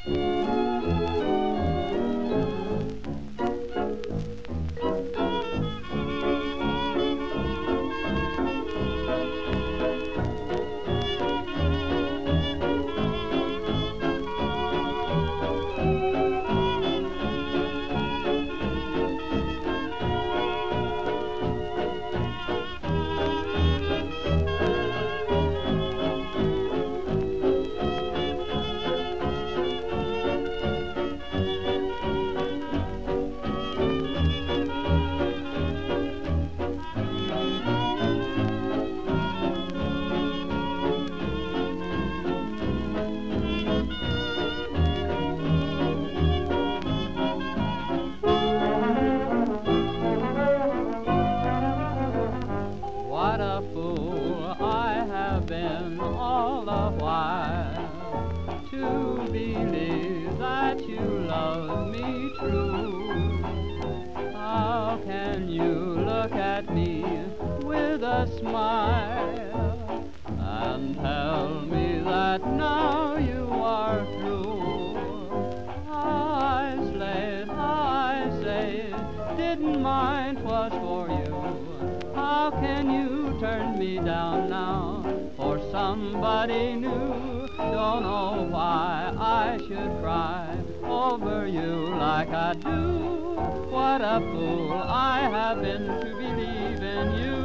What a fool I have been all the while to believe that you love me true. How can you look at me with a smile and tell me that now you are through? I say, didn't mind 'twas for you. How can you turn me down now for somebody new? Don't know why I should cry over you like I do. What a fool I have been to believe in you.